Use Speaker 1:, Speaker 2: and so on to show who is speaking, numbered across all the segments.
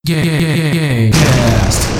Speaker 1: Gamecast.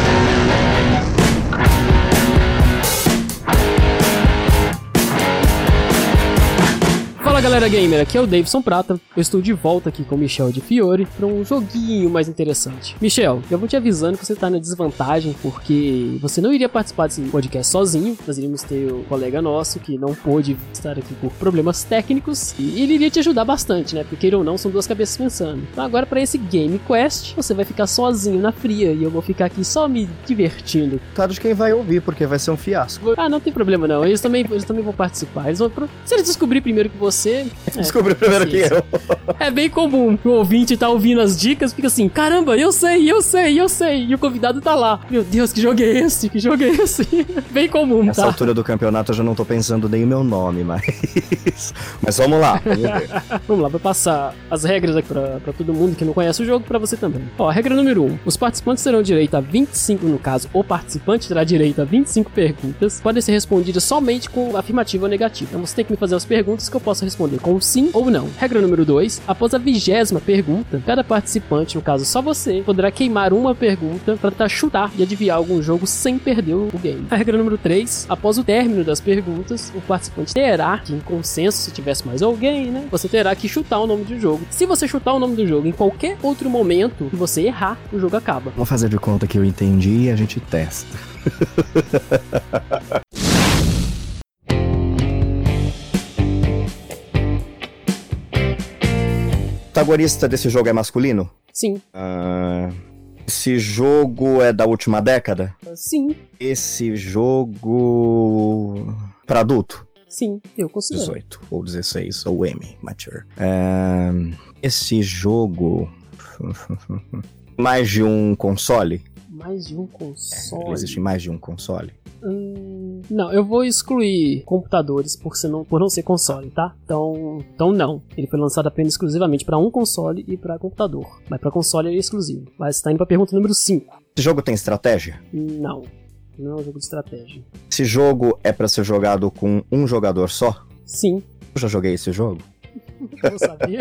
Speaker 2: Fala galera gamer, aqui é o Davidson Prata. Eu estou de volta aqui com o Michel de Fiore para um joguinho mais interessante. Michel, eu vou te avisando que você está na desvantagem porque você não iria participar desse podcast sozinho. Nós iríamos ter o colega nosso que não pôde estar aqui por problemas técnicos e ele iria te ajudar bastante, né? Porque queira ou não, são duas cabeças pensando. Então agora para esse Game Quest, você vai ficar sozinho na fria e eu vou ficar aqui só me divertindo.
Speaker 3: Claro de quem vai ouvir, porque vai ser um fiasco.
Speaker 2: Ah, não tem problema não, eles também vão participar. Se eles descobrirem primeiro que você...
Speaker 3: Descobriu primeiro que eu.
Speaker 2: É bem comum o ouvinte tá ouvindo as dicas, fica assim, caramba, eu sei, e o convidado tá lá. Meu Deus, que jogo é esse? Bem comum,
Speaker 3: Nessa
Speaker 2: tá?
Speaker 3: altura do campeonato eu já não tô pensando nem o meu nome, mas vamos lá, vamos ver.
Speaker 2: Vamos lá, vou passar as regras aqui pra todo mundo que não conhece o jogo, pra você também. Ó, regra número 1. Os participantes terão direito a 25, no caso, o participante terá direito a 25 perguntas, podem ser respondidas somente com afirmativa ou negativa. Então você tem que me fazer as perguntas que eu posso responder com sim ou não. Regra número 2. Após a 20ª pergunta, cada participante, no caso só você, poderá queimar uma pergunta para tentar chutar e adivinhar algum jogo sem perder o game. A regra número 3. Após o término das perguntas, o participante terá que, em consenso, se tivesse mais alguém, né, você terá que chutar o nome do jogo. Se você chutar o nome do jogo em qualquer outro momento que você errar, o jogo acaba.
Speaker 3: Vamos fazer de conta que eu entendi e a gente testa. O protagonista desse jogo é masculino?
Speaker 2: Sim.
Speaker 3: Esse jogo é da última década?
Speaker 2: Sim.
Speaker 3: Esse jogo... para adulto?
Speaker 2: Sim, eu considero.
Speaker 3: 18 ou 16 ou M, mature. Esse jogo... mais de um console?
Speaker 2: Mais de um console?
Speaker 3: Existe mais de um console?
Speaker 2: Não, eu vou excluir computadores por não ser console, tá? Então não. Ele foi lançado apenas exclusivamente para um console e para computador. Mas para console ele é exclusivo. Mas tá indo pra pergunta número 5.
Speaker 3: Esse jogo tem estratégia?
Speaker 2: Não é um jogo de estratégia.
Speaker 3: Esse jogo é pra ser jogado com um jogador só?
Speaker 2: Sim.
Speaker 3: Eu já joguei esse jogo?
Speaker 2: Eu não sabia.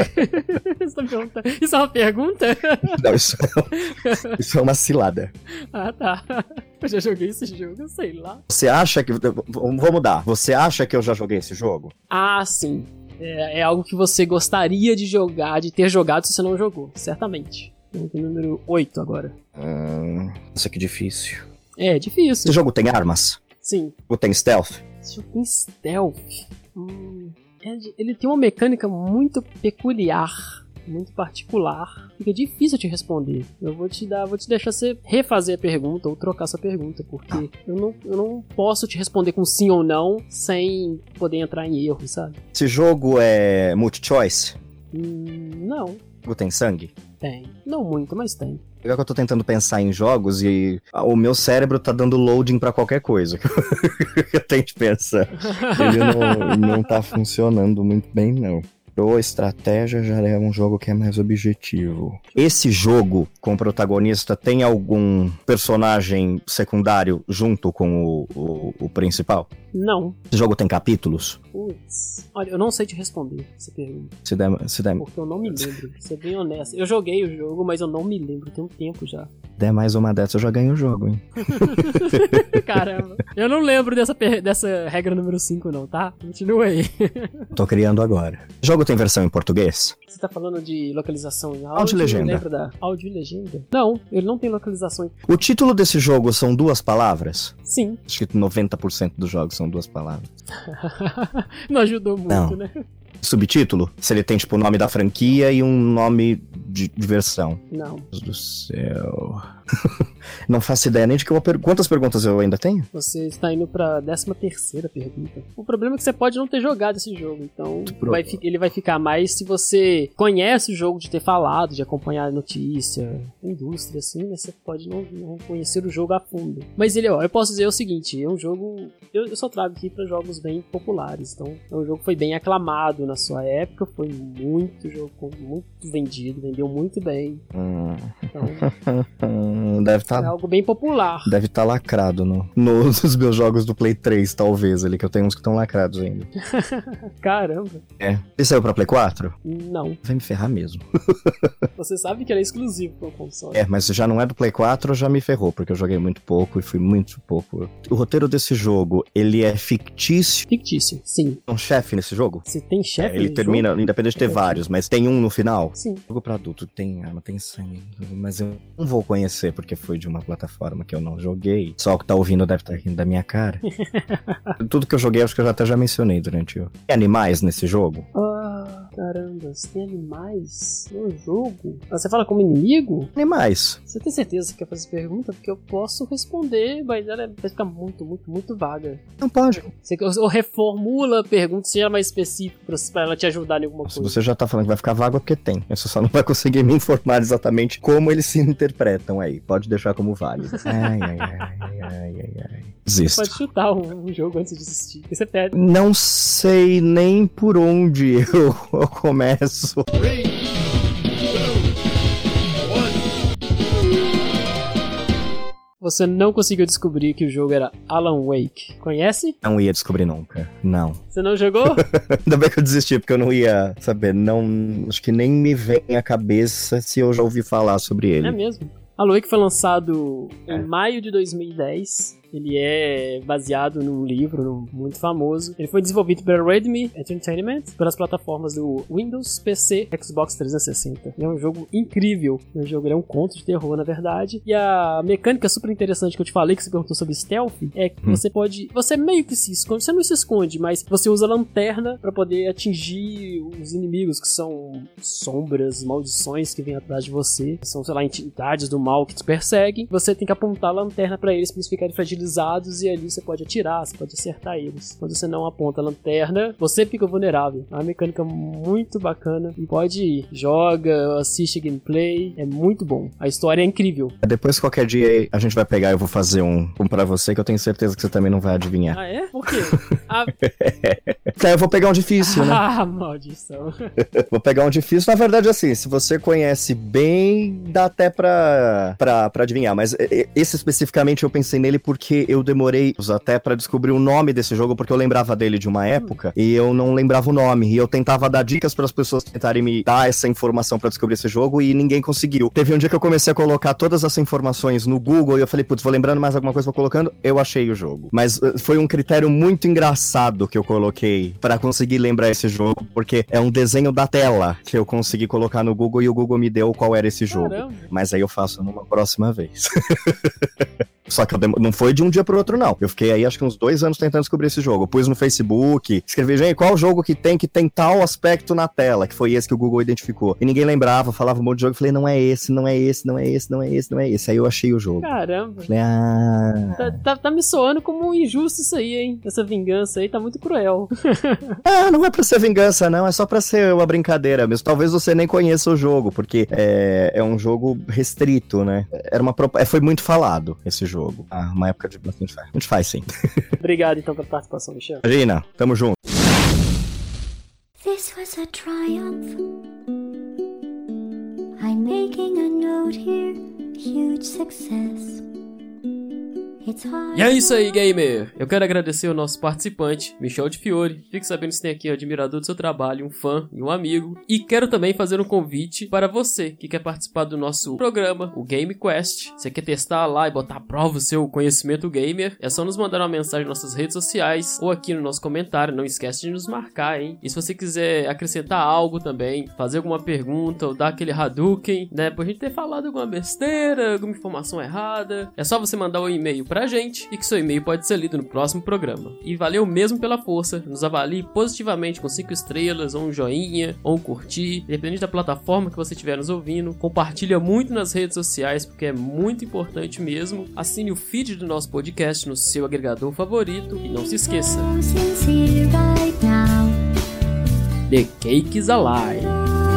Speaker 2: Isso é uma pergunta?
Speaker 3: Não, isso é uma cilada.
Speaker 2: Ah, tá. Eu já joguei esse jogo, eu sei lá.
Speaker 3: Você acha que... Vou mudar. Você acha que eu já joguei esse jogo?
Speaker 2: Ah, sim. É algo que você gostaria de jogar, de ter jogado se você não jogou. Certamente. Pergunta número 8 agora.
Speaker 3: Nossa, que difícil.
Speaker 2: É difícil.
Speaker 3: Esse jogo tem armas?
Speaker 2: Sim.
Speaker 3: Ou tem stealth?
Speaker 2: Esse jogo tem stealth. Ele tem uma mecânica muito peculiar, muito particular. Fica difícil te responder. Eu vou te deixar você refazer a pergunta ou trocar sua pergunta, porque eu não posso te responder com sim ou não sem poder entrar em erro, sabe?
Speaker 3: Esse jogo é multi-choice?
Speaker 2: Não.
Speaker 3: O jogo tem sangue?
Speaker 2: Tem. Não muito, mas tem.
Speaker 3: É que eu tô tentando pensar em jogos e o meu cérebro tá dando loading pra qualquer coisa que eu tento pensar. Ele não tá funcionando muito bem, não. Ou estratégia já é um jogo que é mais objetivo. Esse jogo com o protagonista tem algum personagem secundário junto com o principal?
Speaker 2: Não.
Speaker 3: Esse jogo tem capítulos?
Speaker 2: Putz. Olha, eu não sei te responder essa pergunta.
Speaker 3: Se der...
Speaker 2: Porque eu não me lembro, pra ser bem honesto. Eu joguei o jogo, mas eu não me lembro, tem um tempo já.
Speaker 3: Der mais uma dessa, eu já ganho o jogo, hein?
Speaker 2: Caramba. Eu não lembro dessa regra número 5 não, tá? Continua aí.
Speaker 3: Tô criando agora. O jogo tem versão em português?
Speaker 2: Você tá falando de localização em áudio?
Speaker 3: Áudio e legenda.
Speaker 2: Lembra da áudio e legenda? Não, ele não tem localização em...
Speaker 3: O título desse jogo são 2 palavras?
Speaker 2: Sim.
Speaker 3: Acho que 90% dos jogos são 2 palavras.
Speaker 2: Não ajudou muito,
Speaker 3: Não.
Speaker 2: né?
Speaker 3: Subtítulo? Se ele tem, tipo, o nome da franquia e um nome de versão.
Speaker 2: Não.
Speaker 3: Deus do céu. Não faço ideia nem de que eu vou Quantas perguntas eu ainda tenho?
Speaker 2: Você está indo pra 13ª pergunta. O problema é que você pode não ter jogado esse jogo, então ele vai ficar mais se você conhece o jogo de ter falado, de acompanhar a notícia, a indústria, assim, né? Você pode não conhecer o jogo a fundo. Mas eu posso dizer o seguinte, é um jogo... Eu só trago aqui pra jogos bem populares, então é um jogo que foi bem aclamado na sua época, foi muito vendido, vendeu muito bem. Então...
Speaker 3: deve estar...
Speaker 2: É algo bem popular.
Speaker 3: Deve estar lacrado nos meus jogos do Play 3, talvez, ali, que eu tenho uns que estão lacrados ainda.
Speaker 2: Caramba.
Speaker 3: É. E saiu pra Play 4?
Speaker 2: Não.
Speaker 3: Vai me ferrar mesmo.
Speaker 2: Você sabe que ele é exclusivo pro console.
Speaker 3: É, mas já não é do Play 4, já me ferrou, porque eu joguei muito pouco e fui muito pouco. O roteiro desse jogo, ele é fictício.
Speaker 2: Fictício, sim.
Speaker 3: Tem um chefe nesse jogo?
Speaker 2: Você tem chefe
Speaker 3: Ele termina,
Speaker 2: jogo?
Speaker 3: independente de ter vários, mas tem um no final?
Speaker 2: Sim.
Speaker 3: Jogo pra adulto tem arma, tem sangue, mas eu não vou conhecer porque foi de uma plataforma que eu não joguei. Só o que tá ouvindo deve estar rindo da minha cara. Tudo que eu joguei, acho que eu até já mencionei durante o... Tem animais nesse jogo?
Speaker 2: Caramba, você tem animais no jogo? Você fala como inimigo?
Speaker 3: Animais.
Speaker 2: Você tem certeza que quer fazer essa pergunta? Porque eu posso responder, mas ela vai ficar muito vaga.
Speaker 3: Não pode.
Speaker 2: Ou reformula a pergunta, seja mais específica pra ela te ajudar em alguma coisa.
Speaker 3: Se você já tá falando que vai ficar vago é porque tem. Você só não vai conseguir me informar exatamente como eles se interpretam aí. Pode deixar como válido. Ai. Desisto.
Speaker 2: Pode chutar um jogo antes de desistir. Você perde.
Speaker 3: Não sei nem por onde eu começo.
Speaker 1: 3, 2, 1.
Speaker 2: Você não conseguiu descobrir que o jogo era Alan Wake. Conhece?
Speaker 3: Não ia descobrir nunca. Não.
Speaker 2: Você não jogou?
Speaker 3: Ainda bem que eu desisti, porque eu não ia saber. Não, acho que nem me vem à cabeça se eu já ouvi falar sobre ele.
Speaker 2: É mesmo. Alan Wake foi lançado em maio de 2010. Ele é baseado num livro muito famoso. Ele foi desenvolvido pela Redmi Entertainment pelas plataformas do Windows, PC, Xbox 360. Ele é um jogo incrível. Ele é um conto de terror, na verdade. E a mecânica super interessante que eu te falei, que você perguntou sobre stealth, é que você pode... Você meio que se esconde. Você não se esconde, mas você usa lanterna pra poder atingir os inimigos, que são sombras, maldições que vêm atrás de você. São, sei lá, entidades do mal que te perseguem. Você tem que apontar a lanterna pra eles ficarem fragilizados, e ali você pode atirar, você pode acertar eles. Quando você não aponta a lanterna, você fica vulnerável. É uma mecânica muito bacana. E pode ir, joga, assiste gameplay, é muito bom. A história é incrível.
Speaker 3: Depois, qualquer dia, a gente vai pegar e eu vou fazer um pra você, que eu tenho certeza que você também não vai adivinhar.
Speaker 2: Ah, é? Por quê?
Speaker 3: Eu vou pegar um difícil, né?
Speaker 2: Maldição.
Speaker 3: Vou pegar um difícil. Na verdade, assim, se você conhece bem, dá até pra adivinhar. Mas esse especificamente eu pensei nele porque eu demorei até pra descobrir o nome desse jogo, porque eu lembrava dele de uma época e eu não lembrava o nome. E eu tentava dar dicas pras pessoas tentarem me dar essa informação pra descobrir esse jogo e ninguém conseguiu. Teve um dia que eu comecei a colocar todas essas informações no Google e eu falei, putz, vou lembrando mais alguma coisa, vou colocando, eu achei o jogo. Mas foi um critério muito engraçado que eu coloquei pra conseguir lembrar esse jogo, porque é um desenho da tela que eu consegui colocar no Google e o Google me deu qual era esse jogo.
Speaker 2: Caramba.
Speaker 3: Mas aí eu faço numa próxima vez. Só que não foi de um dia pro outro, não. Eu fiquei aí, acho que uns 2 anos tentando descobrir esse jogo. Eu pus no Facebook, escrevi, gente, qual jogo que tem tal aspecto na tela, que foi esse que o Google identificou. E ninguém lembrava, falava um monte de jogo. Eu falei, não é esse. Aí eu achei o jogo.
Speaker 2: Caramba.
Speaker 3: Falei,
Speaker 2: Tá me soando como injusto isso aí, hein? Essa vingança aí tá muito cruel.
Speaker 3: Não é pra ser vingança, não. É só pra ser uma brincadeira mesmo. Talvez você nem conheça o jogo, porque é um jogo restrito, né? Foi muito falado esse jogo. Uma época de bastante faz. A gente faz, sim.
Speaker 2: Obrigado, então, pela participação, Michel.
Speaker 3: Imagina, tamo junto.
Speaker 4: This was a triumph. I'm making a note here. Huge success.
Speaker 2: E é isso aí, gamer! Eu quero agradecer o nosso participante, Michel de Fiore. Fique sabendo que tem aqui um admirador do seu trabalho, um fã e um amigo. E quero também fazer um convite para você que quer participar do nosso programa, o Game Quest. Você quer testar lá e botar à prova o seu conhecimento gamer? É só nos mandar uma mensagem nas nossas redes sociais ou aqui no nosso comentário. Não esquece de nos marcar, hein? E se você quiser acrescentar algo também, fazer alguma pergunta ou dar aquele Hadouken, né? Por a gente ter falado alguma besteira, alguma informação errada, é só você mandar um e-mail pra gente e que seu e-mail pode ser lido no próximo programa. E valeu mesmo pela força, nos avalie positivamente com 5 estrelas, ou um joinha, ou um curtir, independente da plataforma que você estiver nos ouvindo. Compartilha muito nas redes sociais, porque é muito importante mesmo. Assine o feed do nosso podcast no seu agregador favorito e não se esqueça, The Cake is Alive.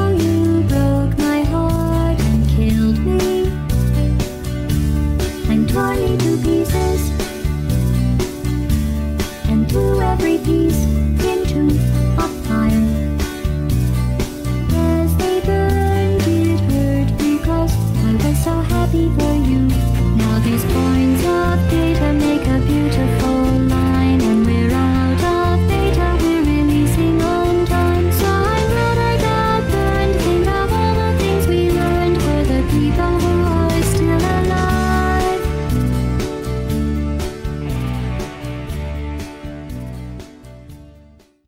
Speaker 4: Threw every piece into a fire. As they burned, it hurt because I was so happy for you.